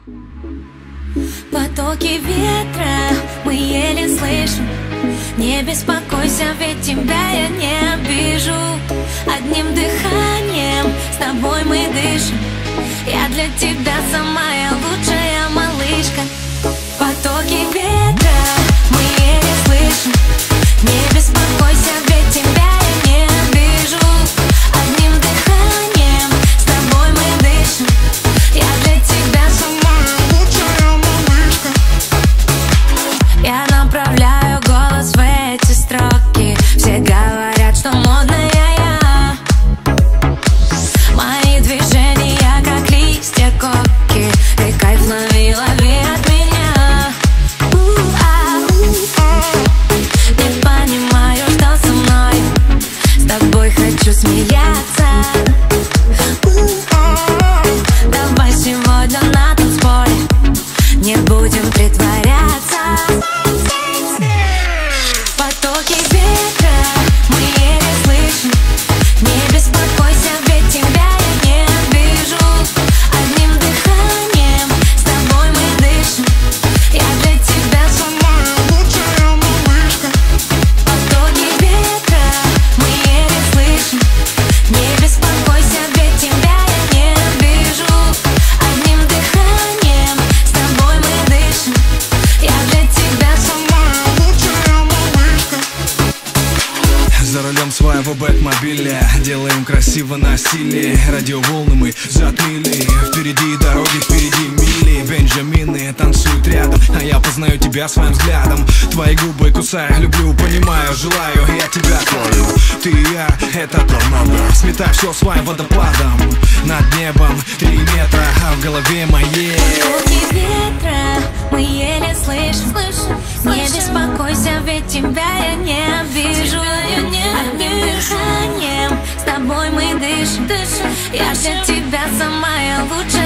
Потоки ветра мы еле слышим. Не беспокойся, ведь тебя я не обижу. Одним дыханием с тобой мы дышим. Я для тебя самая лучшая малышка. Потоки ветра мы еле слышим. Не беспокойся, ведь тебя я не обижу. Одним дыханием с тобой мы дышим. Я для тебя самая лучшая малышка. Я направляю голос в эти строки. Все говорят, что модная я. Мои движения как листья коки. Ты кайф лови, лови от меня. Не понимаю, что со мной. С тобой хочу смеяться. Давай сегодня на танцполе не будем притворяться. Потоки ветра мы еле слышим. Не беспокойся, ведь тебя я не обижу. Одним дыханием с тобой мы дышим. Я для тебя самая лучшая малышка. Потоки ветра мы еле слышим. Не беспокойся, ведь тебя я не обижу. Одним дыханием с тобой мы дышим. Я для тебя самая лучшая малышка. За рулем своего бэтмобиля делаем красиво насилие. Радиоволны мы затмили. Впереди дороги, впереди мили. Бенджамины танцуют рядом, а я познаю тебя своим взглядом. Твои губы кусаю, люблю, понимаю, желаю. Я тебя твою, ты и я, это торнадо. Сметай все своим водопадом. Над небом 3 метра, а в голове моей. Потоки ветра мы еле слышим. Не беспокойся, ведь тебя я не обижу. Одним дыханием с тобой мы дышим. Я для тебя самая лучшая